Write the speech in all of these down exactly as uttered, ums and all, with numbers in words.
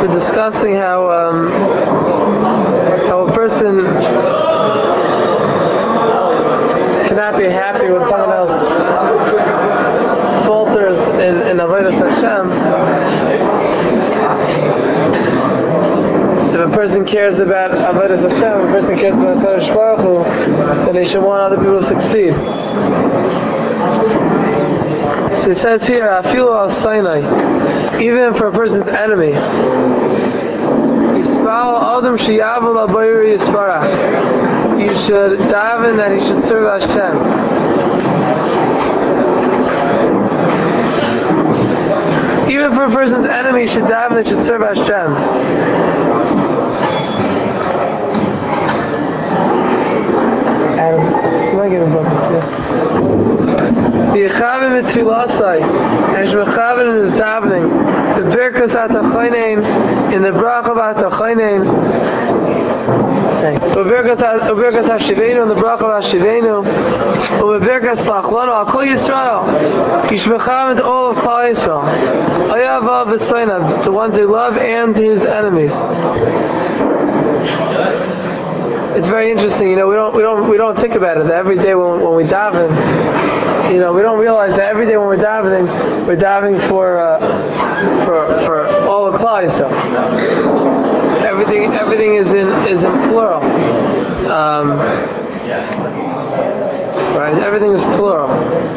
discussing how um, how a person cannot be happy when someone else falters in, in Avodas Hashem. If a person cares about Avodas Hashem, if a person cares about Kadosh Baruch Hu, then he should want other people to succeed. So he says here, Afilu al Sinai, even for a person's enemy, Yispal Adam Shiyavu Labayri Yisparach, you should daven that he should serve Hashem. Even for a person's enemy, you should daven that he should serve Hashem. Adam, you might give him buckets here. V'yechavim et tfilasai, and shmechavim in his davening, the birkas atachaynein, in the bracha atachaynein. Thanks. Ubirkas Hashivenu, and the bracha of Hashivenu, Ubirkas Lachlanu, Al Kol Yisrael, Yishmechavim to all of Klal Yisrael, Ayavav v'Soinav, the ones they love and his enemies. It's very interesting, you know. We don't, we don't, we don't think about it. That every day when, when we daven, you know, we don't realize that every day when we're davening, we're davening for, uh, for, for all of Klal Yisrael. Everything, everything is in, is in plural. Um, right? Everything is plural.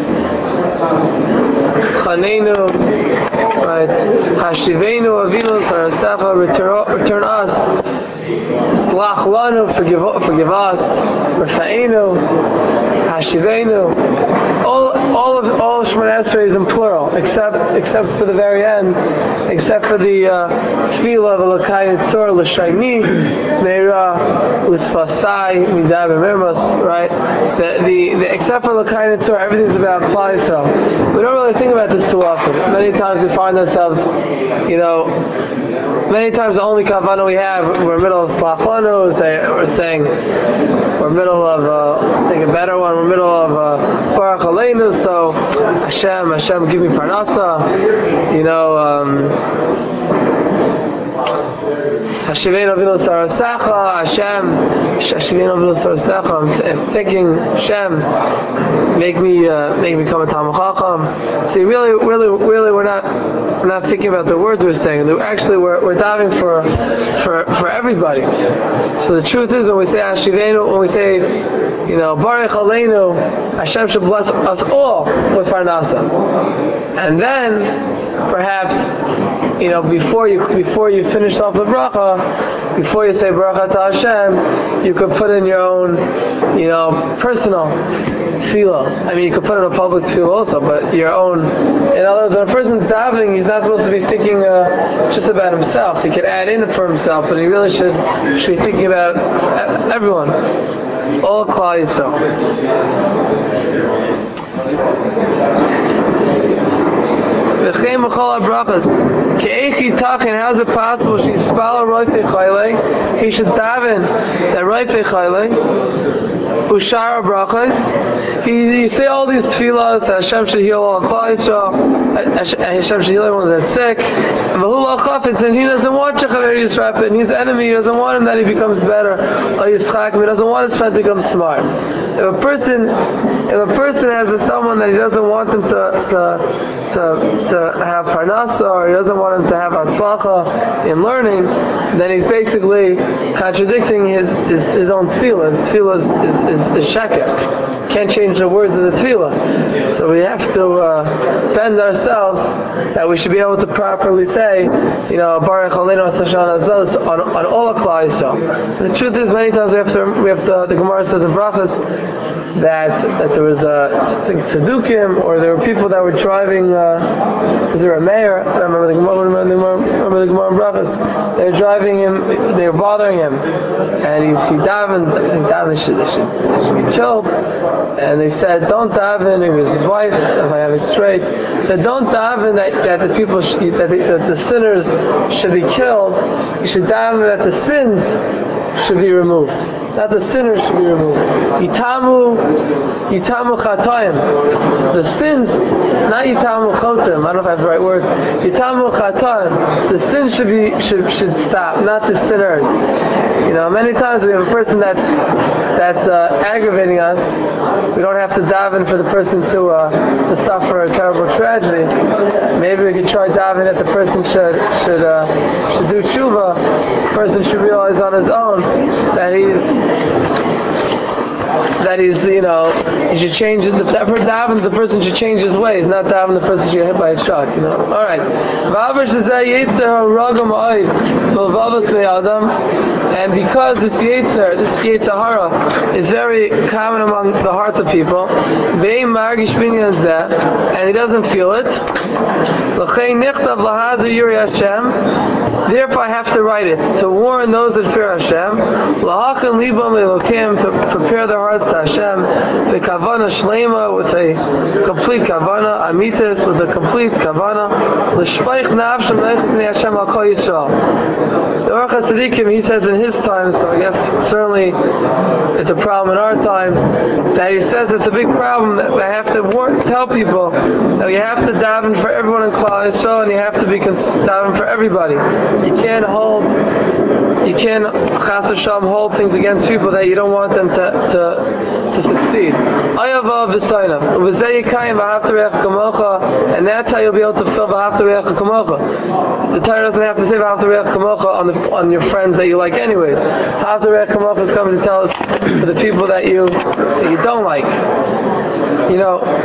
Chanenu, right? Hashivenu, Avinu, Sarasecha, return, return us. Slach lanu, forgive, forgive us. Rafa'enu, Hashivenu. All, all of all of Shemona Esrei is in plural, except except for the very end, except for the Tefillah of Elokai Yitzor L'Shayni Meira U'Sfasai Midaber Mirmos. Right? The, the the except for Elokai Yitzor, everything's about Klal Yisrael. We don't really think about this too often. Many times we find ourselves, you know, many times the only kavanah we have, we're in the middle of Slach Lanu, we're saying, we're in the middle of, uh, take a better one, we're in the middle of uh, Baruch Aleinu, so Hashem, Hashem, give me parnasa, you know, um, Hashivenu Avinu Sarasecha, Hashem, Hashivenu Avinu Sarasecha. I'm thinking, Hashem, make me, uh, make me become a Talmid Chacham. See, really, really, really, we're not, we're not thinking about the words we're saying. Actually, we're, we're diving for, for, for everybody. So the truth is, when we say Hashivenu, when we say, you know, Baruch Aleinu, Hashem should bless us all with parnasa. And then, perhaps, you know, before you before you finish off the bracha, before you say bracha to Hashem, you could put in your own, you know, personal tefillah. I mean, you could put in a public tefillah also, but your own. In other words, when a person's davening, he's not supposed to be thinking uh, just about himself. He could add in for himself, but he really should should be thinking about everyone, all Klal Yisrael. V'chein b'chol habrachas. Ke'echi tachin, how is it possible she spala roifei chaylei? He should daven that roifei chaylei. Ushar habrachas. He, you say all these tefillahs that Hashem should heal all Klal Yisrael, Hashem should heal everyone that's sick. V'hu lo chafetz, and he doesn't want Shechaver Yisrapid, and his enemy, he doesn't want him that he becomes better. Or Yitzchak, he doesn't want his friend to become smart. If a person, if a person has a, someone that he doesn't want them to to to, to have parnasa, or he doesn't want him to have atzlacha in learning, then he's basically contradicting his his, his own tefillah. His tefillah is is, is, is sheker. Can't change the words of the tefillah. So we have to uh, bend ourselves that we should be able to properly say, you know, Baruch Aleinu Hashem Azos on on all of Klal Yisrael. The truth is, many times we have to we have to. The Gemara says in Brachas that that there was a I think tzaddukim, or there were people that were driving. Uh, was there a mayor? I don't remember the Gemara. Remember the Gemara, remember the Gemara in Brachas? They were driving him. They were bothering him, and he's he davened. I think daven should they should, they should be killed. And they said, don't daven. It was his wife, if I have it straight. Said, don't daven that, that the people should, that, the, that the sinners should be killed. You should daven that the sins should be removed. not the sinners should be removed. Yitamu, Yitamu Chatoim. The sins, not Yitamu Chotim. I don't know if I have the right word. Yitamu Chatoim. The sins should be should should stop, not the sinners. You know, many times we have a person that's that's uh, aggravating us. We don't have to daven for the person to uh, to suffer a terrible tragedy. Maybe we could try davening that the person should should uh, should do tshuva. The person should realize on his own that he's that he's, you know, he should change it. That for daven, the person should change his ways, not daven the person should get hit by a truck, you know. All right. And because this yetzer, this yetzer hara, is very common among the hearts of people, and he doesn't feel it, therefore I have to write it, to warn those that fear Hashem, to prepare their hearts to Hashem, the kavana shlema, with a complete kavana, amitis, with a complete kavana, l'shpaich nafshem leichet Hashem al kol Yisrael. The Orach HaTzadikim, he says in his times, so I guess certainly it's a problem in our times, that he says it's a big problem that I have to warn, tell people that you have to daven for everyone in Klal Yisrael, and you have to be cons- daven for everybody. You can't hold, you can't chas v'shalom hold things against people that you don't want them to to, to succeed. Ayava v'sayna, u'v'zeh yikayim v'ahavta re'echa kamocha, and that's how you'll be able to fill v'ahavta re'echa kamocha. The Torah doesn't have to say v'ahavta re'echa kamocha on the on your friends that you like anyways. V'ahavta re'echa kamocha is coming to tell us for the people that you that you don't like. You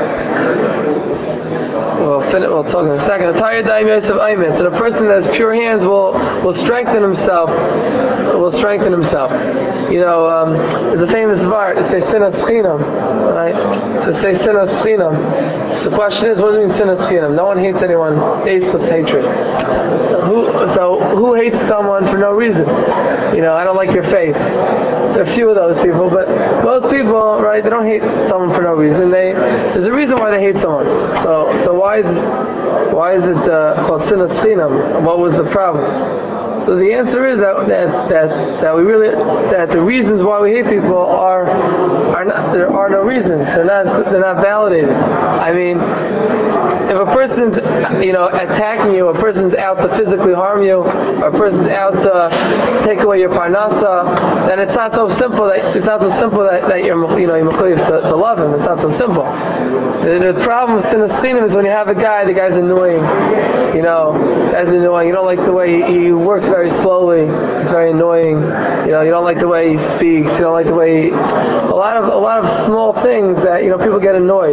know. We'll, finish, we'll talk in a second. So the person that has pure hands will will strengthen himself. Will strengthen himself. You know, um, there's a famous var. It says sinas chinam, right? So it says sinas chinam. So the question is, what does it mean sinas chinam? No one hates anyone. Baseless hatred. So who, so who hates someone for no reason? You know, I don't like your face. There are a few of those people, but most people, right? They don't hate someone for no reason. They there's a reason why they hate someone. So so why is why is it uh, called sinas chinam? What was the problem? So the answer is that, that that that we really that the reasons why we hate people are are not there are no reasons. They're not they're not validated. I mean, if a person's you know attacking you, a person's out to physically harm you, or a person's out to take away your parnasa, then it's not so simple that it's not so simple that, that you're you know you're mechuyev to, to love him. It's not so simple. The, the problem with sinas chinam is when you have a guy, the guy's annoying. You know, the guy's annoying. You don't like the way he, he works very slowly. It's very annoying. You know, you don't like the way he speaks. You don't like the way he, a lot of a lot of small things that you know people get annoyed.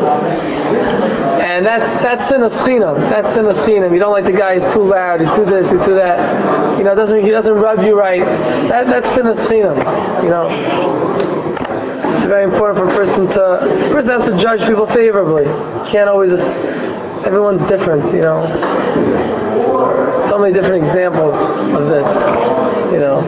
And that's that's sinas chinam. That's sinas chinam. You don't like the guy. He's too loud. He's too this. He's too that. You know, doesn't he doesn't rub you right. That that's sinas chinam. You know. It's very important for a person to a person has to judge people favorably. You can't always. Everyone's different. You know. So many different examples of this. You know.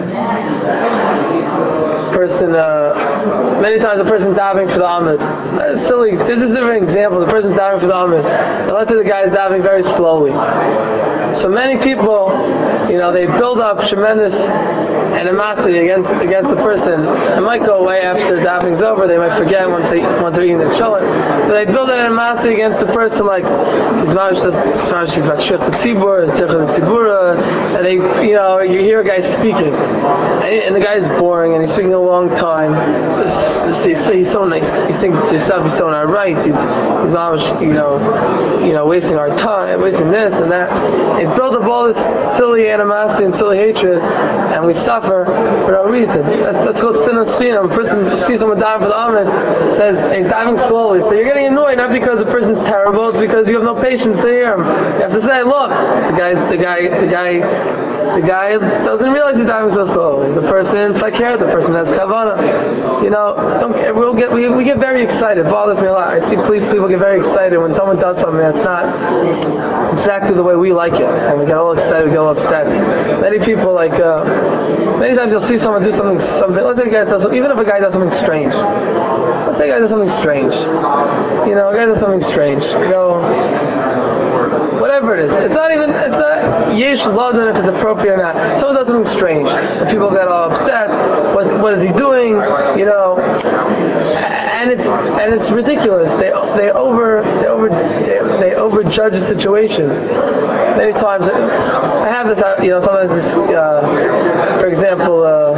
Person, uh, many times a person davening for the Amid. That's silly. There's a different example. The person's davening for the Amid. And let's say the guy is davening very slowly. So many people, you know, they build up tremendous animosity against against the person. It might go away after davening's over. They might forget once they once they're eating their cholent. But they build that animosity against the person, like he's mamish he's about shich the tzibur, shich the tzibura, and they, you know, you hear a guy speaking, and, and the guy's boring, and he's speaking a long time. So, so, so he's so nice. You think to yourself, he's so not right. He's he's mamish, you know, you know, wasting our time, wasting this and that. They build up all this silly animosity and silly hatred, and we suffer for no reason. That's that's called sinas chinam. A person sees someone diving for the Amid, says he's diving slowly, so you're getting annoyed not because the person's terrible, it's because you have no patience to hear him. You have to say, look, the guy's the guy the guy the guy doesn't realize he's diving so slowly. The person fakir, the person has kavana. You know, don't we'll get we we get very excited. It bothers me a lot. I see people get very excited when someone does something that's not exactly the way we like it, and we get all excited, we get all upset. Many people like uh, many times you'll see someone do something something. Let's say a guy does even if a guy does something strange. Let's say a guy does something strange. You know, a guy does something strange. You know, whatever it is. It's not even it's not yesh ladan if it's appropriate or not. Someone does something strange, and people get all upset. What what what is he doing? You know, and it's and it's ridiculous. They they over they over they, they overjudge the situation. Many times, I have this. You know, sometimes this. Uh, for example, uh,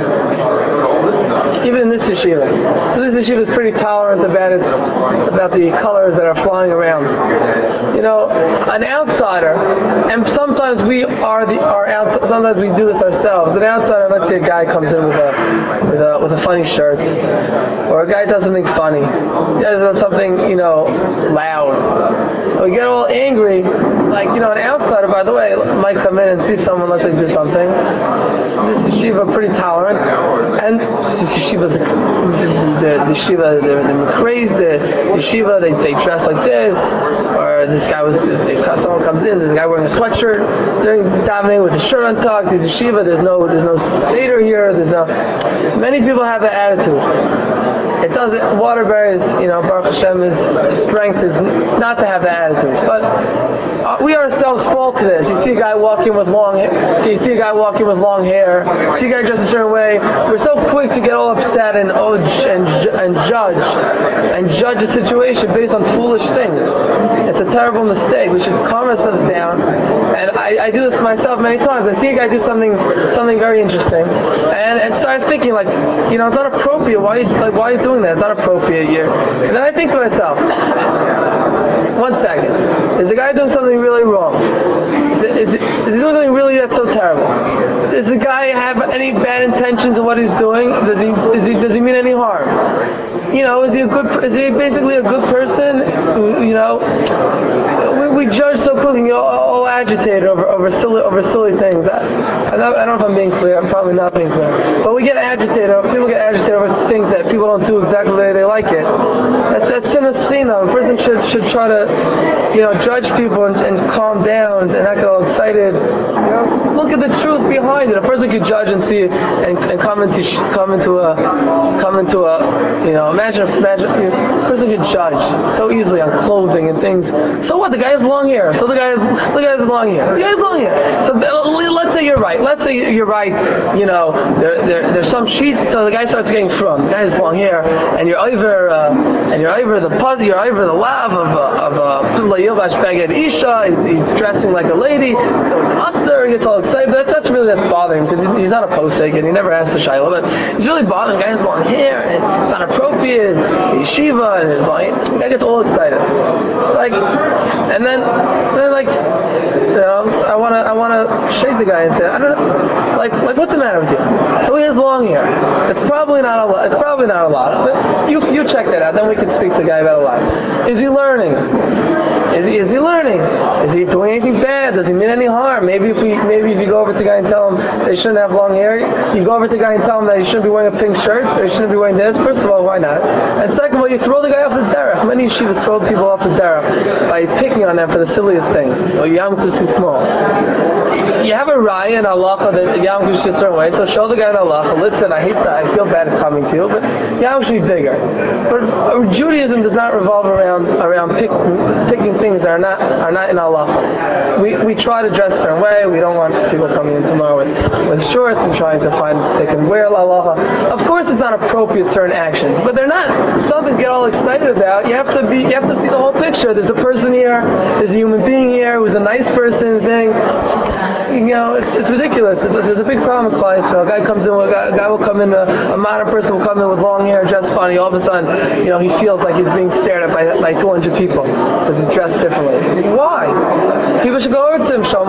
even in this yeshiva. So this yeshiva is pretty tolerant about its about the colors that are flying around. You know, an outsider, and sometimes we are the our outside. Sometimes we do this ourselves. An outsider, let's say a guy comes in with a with a with a funny shirt, or a guy does something funny, he does something you know loud. We get all angry, like you know, an outsider. By the way, might come in and see someone, let's say, do something. This yeshiva pretty tolerant, and this yeshiva, the, the, the yeshiva, they're, they're crazy. The yeshiva, they, they dress like this, or this guy was, they, someone comes in, there's a guy wearing a sweatshirt during davening with his shirt untucked. This yeshiva, there's no, there's no seder here. There's no. Many people have that attitude. It doesn't. Waterbury's, you know, Baruch Hashem's strength is not to have that attitude, but uh, we ourselves fall to this. You see a guy walking with long, you see a guy walking with long hair. You see a guy dressed a certain way. We're so quick to get all upset and oh, and and judge and judge a situation based on foolish things. It's a terrible mistake. We should calm ourselves down. And I, I do this myself many times. I see a guy do something something very interesting, and, and start thinking like, you know, it's not appropriate. Why are you, like, why are you doing that? It's not appropriate here. And then I think to myself, one second, is the guy doing something really wrong? Is, it, is, it, is he doing something really that's so terrible? Does the guy have any bad intentions of what he's doing? Does he, is he does he mean any harm? You know, is he a good? Is he basically a good person? You know, we, we judge so quickly, you know, all agitated over over silly over silly things. I, I, don't, I don't know if I'm being clear. I'm probably not being clear. But we get agitated. People get agitated over things that people don't do exactly the way they like it. That's that's sinas chinam. A person should should try to, you know, judge people and, and calm down and not get all excited. You know, look at the truth behind it. A person could judge and see and, and come into come into a come into a you know imagine imagine you know, a person could judge so easily on clothing and things. So what? The guy has long hair. So the guy has the guy has long hair. The guy has long hair. So let's say you're right. Let's say you're right. You know, there, there there's some sheet. So the guy starts getting from. The guy has long hair, and you're over uh, and you're over the puzzle. You're over the lav of of of Layilbash Beged Isha. He's, he's dressing like a lady. So it's usher. He gets all excited. But that's not really that's bothering him because he's, he's not a posek and he never asked the shayla. But he's really bothering. The guy has long hair and it's not appropriate. Yeshiva and his long, the guy gets all excited. Like, and then then like you know, I wanna I wanna shake the guy and say, I don't know, like like what's the matter with you? So he has long hair. It's probably not a lot. It's probably not a lot. But you you check that out. Then we can speak to the guy about a lot. Is he learning? Is he, is he learning? Is he doing anything bad? Does he mean any harm? Maybe if we maybe if you go over to the guy and tell him they shouldn't have long hair, you go over to the guy and tell him that he shouldn't be wearing a pink shirt, or he shouldn't be wearing this. First of all, why not? And second of all, you throw the guy off the derech. Many yeshivas throw people off the derech by picking on them for the silliest things. Oh, yarmulke is too small. You have a raya and halacha that yarmulke should be a certain way, so show the guy in halacha. Listen, I hate that. I feel bad coming to you, but yarmulke should be bigger. But Judaism does not revolve around around pick, picking things that are not are not in halacha. We we try to dress a certain way. We don't want people coming in tomorrow with, with shorts and trying to find they can wear halacha. Of course, it's not appropriate certain actions, but they're not something to get all excited about. You have to be you have to see the whole picture. There's a person here. There's a human being here who's a nice person. Thing. You know, it's it's ridiculous. It's, it's, there's a big problem with Klal Yisrael. A guy comes in, with, a guy will come in, a, a modern person will come in with long hair, dressed funny. All of a sudden, you know, he feels like he's being stared at by like two hundred people because he's dressed differently. Why? People should go over to him, Shalom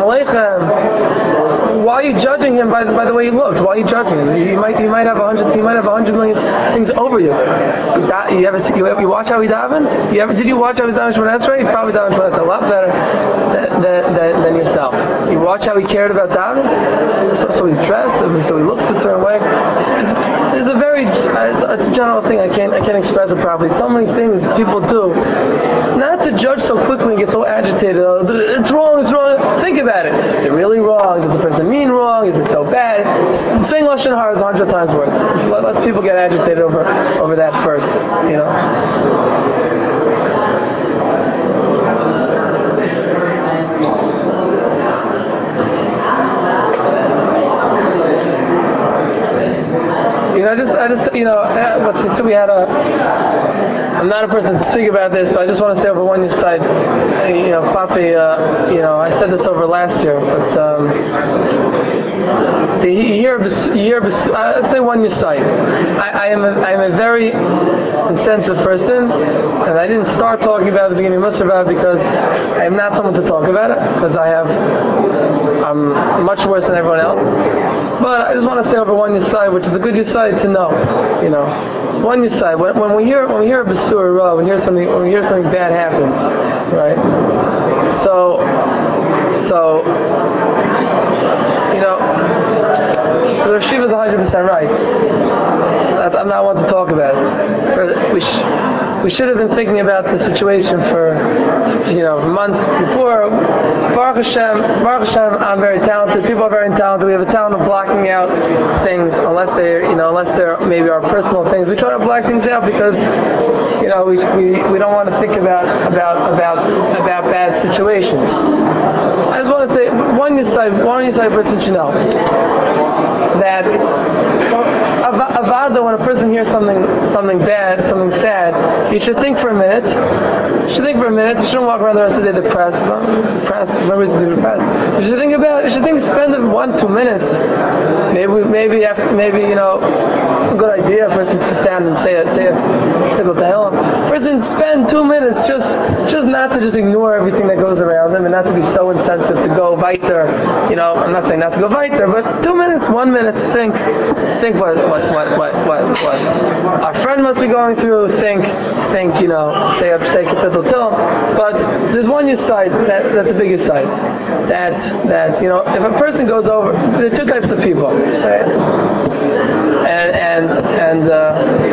Aleichem. Why are you judging him by the, by the way he looks? Why are you judging him? He might he might have a hundred he might have a hundred million things over you. You ever see, you, ever, you watch how he davened? You ever did you watch how he davened Shemona Esrei? He probably davened Shemona Esrei a lot better than, than, than, than yourself. You watch how he cared about davening. So, so he's dressed, so he looks a certain way. It's, it's a very it's, it's a general thing. I can't I can't express it properly. So many things people do. Not to judge so quickly and get so agitated. Oh, it's wrong, it's wrong. Think about it. Is it really wrong? Does the person mean wrong? Is it so bad? Saying Lashon Hara is a hundred times worse. Let, let people get agitated over over that first, you know. You know, just just, you know, let's just say we had a, I'm not a person to speak about this, but I just want to say over one side, you know, Klapi, uh, you know, I said this over last year, but, um, see, you hear, you hear, I'd say one side. I, I am a, I am a very insensitive person, and I didn't start talking about it at the beginning of Musar about it because I am not someone to talk about it, because I have, I'm much worse than everyone else. But I just want to say over one side, which is a good side to know, you know. One side. When, when we hear when we hear a Basur Ra, when we hear something when we hear something bad happens, right? So so you know, the Rashiva is one hundred percent right. I'm not one to talk about it. We sh- we should have been thinking about the situation for, you know, months before. Baruch Hashem, Baruch Hashem, I'm very talented. People are very talented. We have a talent of blocking out things, unless they're, you know, unless they're maybe our personal things. We try to block things out because, you know, we we, we don't want to think about about about about bad situations. I just want to say one side, one side person should know that avada, when a person hears something something bad, something sad, you should think for a minute. You should think for a minute. You shouldn't walk around the rest of the day depressed. Depressed. There's no reason to be depressed. You should think about it. You should think, spend one, two minutes. Maybe, maybe, after, maybe you know, a good idea. A person sit down and say, a, say, a, to go to hell. A person spend two minutes just, just not to just ignore everything that goes around them, and not to be so insensitive to go weiter. You know, I'm not saying not to go weiter, but two minutes, one minute to think, think what, what, what, what, what, what our friend must be going through. Think, think, you know, say, say, kapitel till. But there's one side that, that's the biggest side. That, that you know, if a person goes over, there are two types of people, right? And and and. Uh,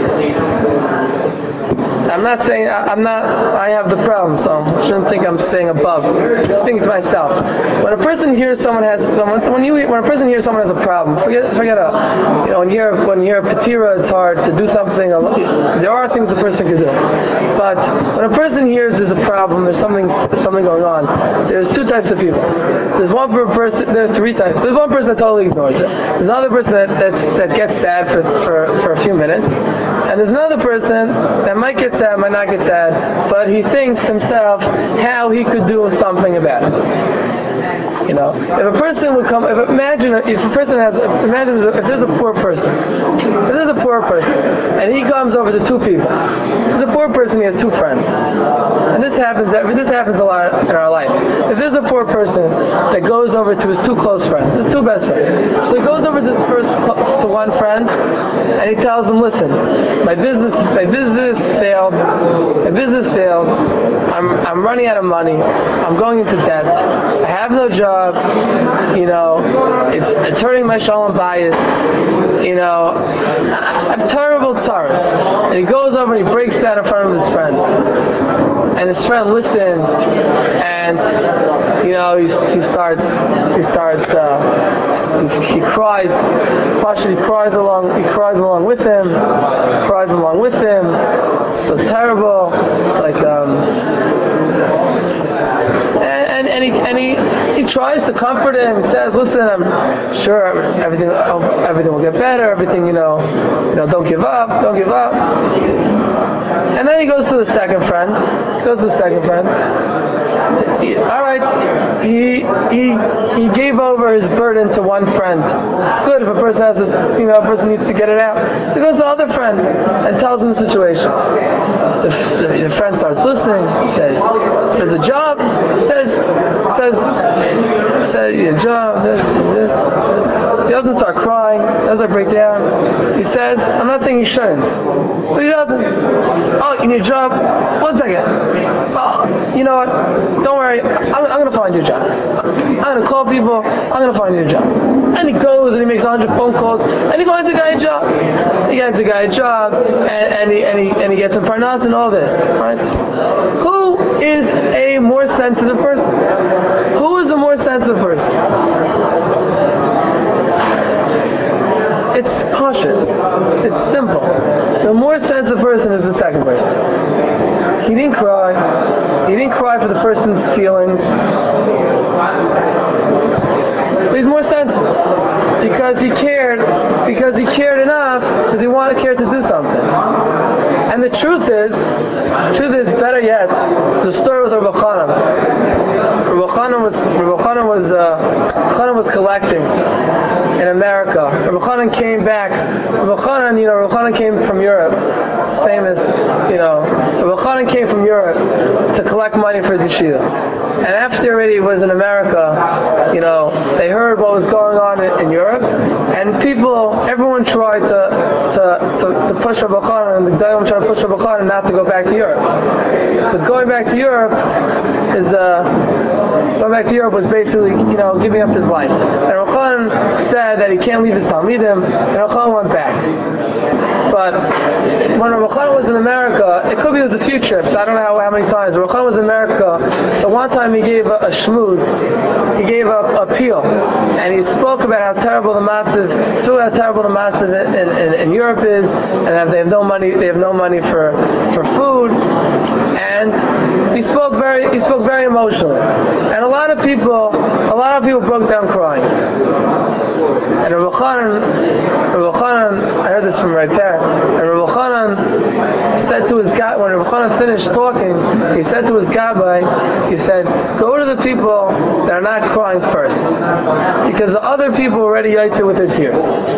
I'm not saying, I'm not, I have the problem, so I shouldn't think I'm saying above. I'm speaking to myself. When a person hears someone has, someone, when you, when a person hears someone has a problem, forget, forget it. You know, when you hear, when you hear patira, it's hard to do something. There are things a person can do. But when a person hears there's a problem, there's something, something going on, there's two types of people. There's one person, there are three types. There's one person that totally ignores it. There's another person that, that's, that gets sad for, for, for a few minutes. And there's another person that might get sad, might not get sad, but he thinks to himself how he could do something about it. You know, if a person would come, if imagine if a person has, imagine if there's a poor person, if there's a poor person, and he comes over to two people. There's a poor person, he has two friends, and this happens. This happens a lot in our life. If there's a poor person that goes over to his two close friends, his two best friends, so he goes over to his first to one friend, and he tells him, "Listen, my business, my business failed. My business failed. I'm I'm running out of money. I'm going into debt. I have no job. You know, it's it's hurting my shalom bayis. You know, I have terrible tzaras." And he goes over and he breaks down in front of his friend. And his friend listens, and you know he, he starts he starts uh, he, he cries. Partially cries along. He cries along with him. Cries along with him. It's so terrible. It's like um, and and he and he, he tries to comfort him. He says, "Listen, I'm sure everything everything will get better. Everything, you know, you know, don't give up, don't give up." And then he goes to the second friend. He goes to the second friend. He, all right, he he he gave over his burden to one friend. It's good if a person has a, you know, a person needs to get it out. So he goes to the other friend and tells him the situation. The, the, the friend starts listening. Says says a job. Says says says your job. This this this. He doesn't start crying. Doesn't start break down. He says, I'm not saying he shouldn't, but he doesn't. Oh, in your job. One second. Oh, you know what? Don't worry. I'm, I'm going to find you a job. I'm going to call people. I'm going to find you a job. And he goes and he makes a hundred phone calls and he finds a guy a job. He gets a guy a job and, and he and he and he gets him parnas and all this. Right? Who is a more sensitive person? Who is a more sensitive person? It's cautious. It's simple. The more sensitive person is the second person. He didn't cry. He didn't cry for the person's feelings. But he's more sensitive because he cared. Because he cared enough. Because he wanted cared a story with Rabbi Chanan. Rabbi Chanan was Rabbi Chanan was uh, Chanan was collecting in America. Rabbi Chanan came back. Rabbi Chanan, you know, Rabbi Chanan came from Europe. It's famous, you know. Rabbi Chanan came from Europe to collect money for his yeshiva. And after already he was in America, you know, they heard what was going on in, in Europe, and people, everyone tried to to to, to push Rabbi Chanan, and the Gedolim tried to push Rabbi Chanan not to go back to Europe, because going back to Europe is uh, going back to Europe was basically, you know, giving up his life. And Rabbi Chanan said that he can't leave his Talmidim, and Rabbi Chanan went back. But when Rabbi Chanan was in America, it could be it was a few trips. I don't know how, how many times. Rabbi Chanan was in America, so one time he gave a, a shmooze. He gave a, a peel, and he spoke about how terrible the matzav, spoke about how terrible the matzav in, in, in Europe is, and that they have no money. They have no money for for food, and he spoke very he spoke very emotionally, and a lot of people a lot of people broke down crying. And Rabbi Chanan, Rabbi Chanan, I heard this from right there. And Rabbi Chanan said to his guy, when Rabbi Chanan finished talking, he said to his gabbai, he said, go to the people that are not crying first, because the other people already yaitze with their tears.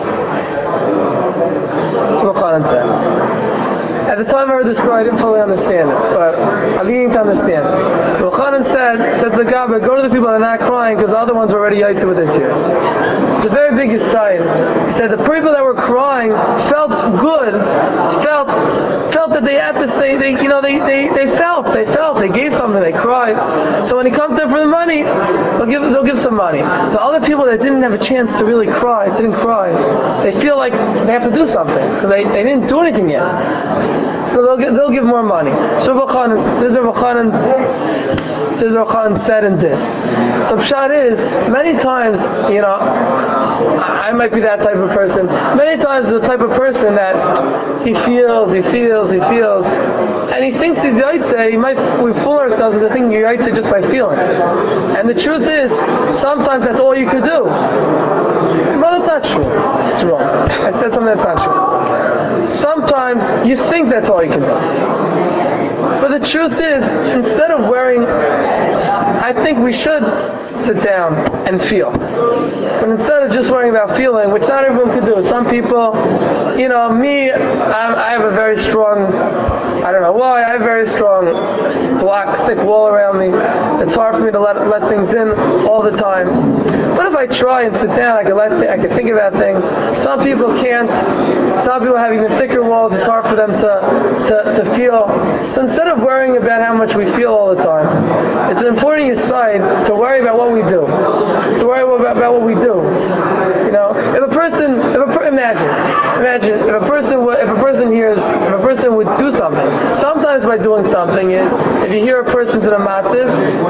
That's what Chanan said. At the time I heard this story, I didn't fully understand it, but I'm beginning to understand it. Rabbi Chanan said, said to the gabbai, go to the people that are not crying, because the other ones are already yaitze with their tears. It's a very big yisrael. He said the people that were crying felt good, felt felt that they had to say, they, you know, they, they, they felt, they felt, they gave something, they cried. So when he comes there for the money, they'll give they'll give some money. The other people that didn't have a chance to really cry, didn't cry, they feel like they have to do something because they, they didn't do anything yet. So they'll give, they'll give more money. So Rabbi Chanan, this is Rabbi Chanan, this is Rabbi Chanan said and did. So pshat is, many times, you know, I might be that type of person. Many times the type of person that he feels, he feels, he feels, and he thinks he's yaitze. He might, we fool ourselves into thinking you're yaitze just by feeling. And the truth is, sometimes that's all you could do. Well, that's not true. It's wrong. I said something that's not true. Sometimes you think that's all you can do. But the truth is, instead of worrying, I think we should sit down and feel. But instead of just worrying about feeling, which not everyone can do. Some people, you know, me, I'm, I have a very strong, I don't know why, I have a very strong black, thick wall around me. It's hard for me to let let things in all the time. But if I try and sit down, I can let th- I can think about things. Some people can't. Some people have even thicker walls. It's hard for them to, to, to feel. So instead of worrying about how much we feel all the time, it's an important side to worry about what we do. To worry about, about what we do. You know, if a person, if a per, imagine, imagine if a person would, if a person hears, if a person would do something. Sometimes by doing something is, if you hear a person's in a matziv,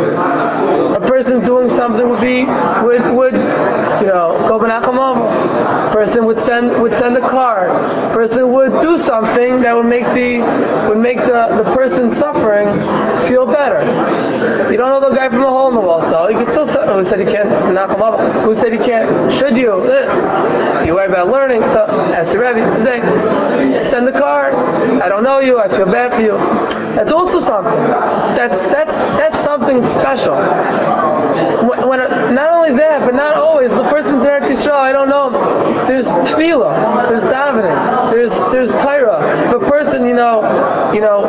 a person doing something would be would would you know go b'nacham. Person would send would send a card. Person would do something that would make the would make the, the person suffering feel better. You don't know the guy from the hole in the wall, so you can still say, who said you can't? Who said you can't? Should you? You worry about learning. So ask your Rebbe, say, send the card. I don't know you. I feel bad for you. That's also something. That's that's that's something special. When, when not only that, but not always. The person's in Eretz Yisrael. I don't know. There's tefillah. There's davening. There's there's Torah. If a person, you know, you know,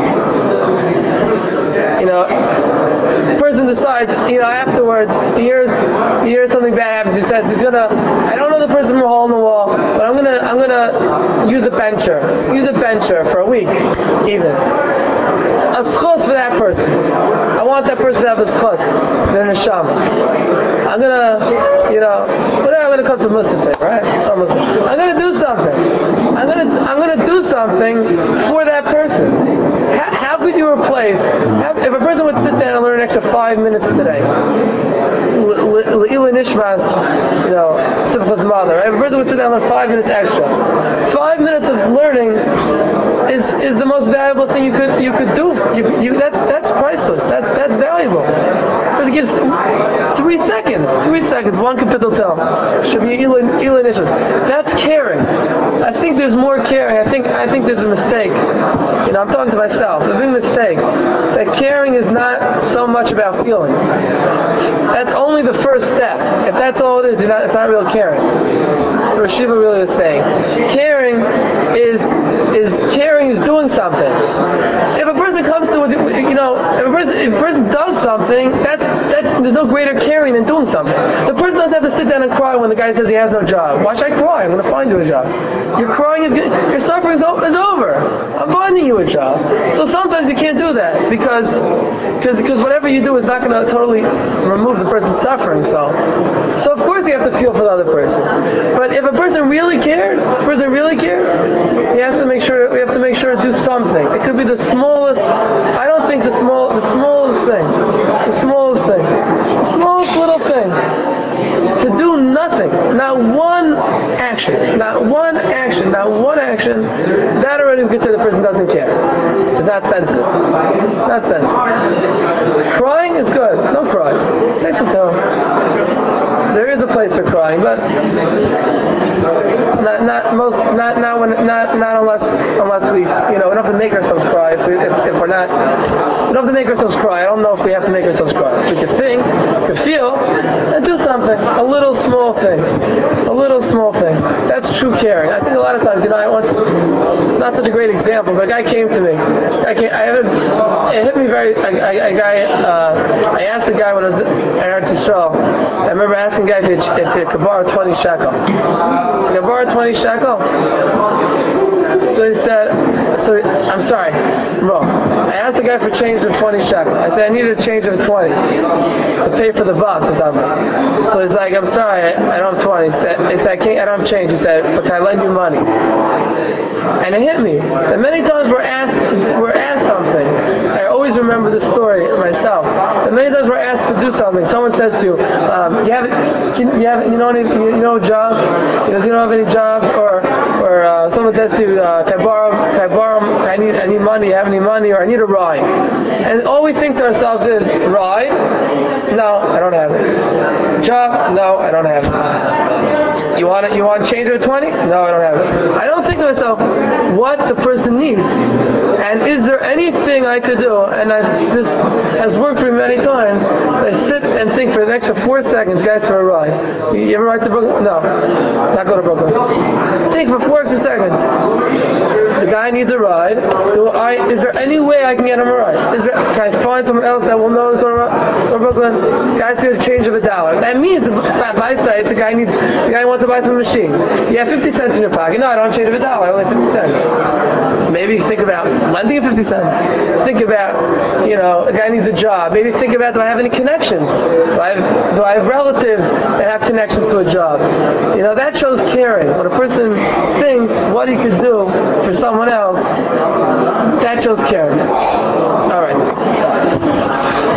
you know, the person decides, you know, afterwards, he hears he hears something bad happens. He says he's gonna. I don't know the person from a hole in the wall, but I'm gonna I'm gonna use a bencher. Use a bencher for a week, even. A schos for that person. I want that person to have the schos, the neshama. I'm gonna, you know, whatever. I'm gonna come to Musa say, right? I'm gonna do something. I'm gonna, I'm gonna do something for that person. How, how could you replace? How, if a person would sit down and learn an extra five minutes today, Le'ila Nishmas, you know, Simcha's mother. Right? If a person would sit down and learn five minutes extra, five minutes of learning is is the most valuable thing you could you could do. You, you, that's that's priceless. That's that's valuable. person gives three seconds, three seconds, one kapitel tel. Should be ilan ilan issues. That's caring. I think there's more caring. I think I think there's a mistake. You know, I'm talking to myself. A big mistake. That caring is not so much about feeling. That's only the first step. If that's all it is, you're not, it's not real caring. So Rosh Hashiva really is saying, caring is is caring is doing something. If a person comes to, you know, if a person if a person does something, that's that's there's no greater caring than doing something. The person doesn't have to sit down and cry when the guy says he has no job. Why should I cry? I'm going to find you a job. Your crying is your suffering is over. I'm finding you a job. So sometimes you can't do that because because because whatever you do is not going to totally remove the person's suffering. So so of course you have to feel for the other person. But if a person really cared, if a person really cared, he has to make sure we have to make sure to do something. It could be the smallest. I don't think the small the smallest thing, the smallest thing, the smallest little thing. To do nothing, not one action, not one action, not one action, that already we could say the person doesn't care. It's not sensitive. Not sensitive. Crying is good. Don't cry. Say something to him. There is a place for crying, but not not most not not when not not unless unless we you know we don't have to make ourselves cry if we if, if we're not we don't have to make ourselves cry. I don't know if we have to make ourselves cry. We could think, we could feel, and do something. A little small thing. A little small thing. That's true caring. I think a lot of times, you know, I once, it's not such a great example, but a guy came to me. I came, I had a, it hit me very, a, a, a guy, uh, I asked the guy when I was in Eretz Yisrael, I remember asking the guy if he, if he could borrow twenty shekel. So he could borrow twenty shekel? So he said, so I'm sorry, wrong. I asked the guy for change of twenty shekel. I said, I need a change of twenty to pay for the bus or something. So he's like, I'm sorry, I don't have twenty. He said, he said I, can't, I don't have change. He said, but can I lend you money? And it hit me. And many times we're asked, we're asked something. I always remember this story myself. And many times we're asked to do something. Someone says to you, um, you have, can, you have, you know, any, you know, a job? You know, you don't have any jobs, or, or uh, someone says to you, uh, can I borrow, can I borrow, can I need, I need money, you have any money, or I need a ride. And all we think to ourselves is, ride? No, I don't have it. Job? No, I don't have it. You want it? You want change of twenty? No, I don't have it. I don't think to myself what the person needs, and is there anything I could do? And I, this has worked for me many times. I sit and think for the next four seconds, guys, for a ride. You ever ride to Brooklyn? No, not go to Brooklyn. Think for four extra seconds. The guy needs a ride. Do I? Is there any way I can get him a ride? Is there? Can I find someone else that will know is going to go to Brooklyn? Guys, here a change of a dollar. That means, by sight, the guy needs. The guy wants to buy some machine. You have fifty cents in your pocket. No, I don't change of a dollar. Only fifty cents. Maybe think about lending him fifty cents. Think about, you know, a guy needs a job. Maybe think about, do I have any connections? Do I have, do I have relatives that have connections to a job? You know, that shows caring. When a person thinks what he could do for someone else, that shows caring.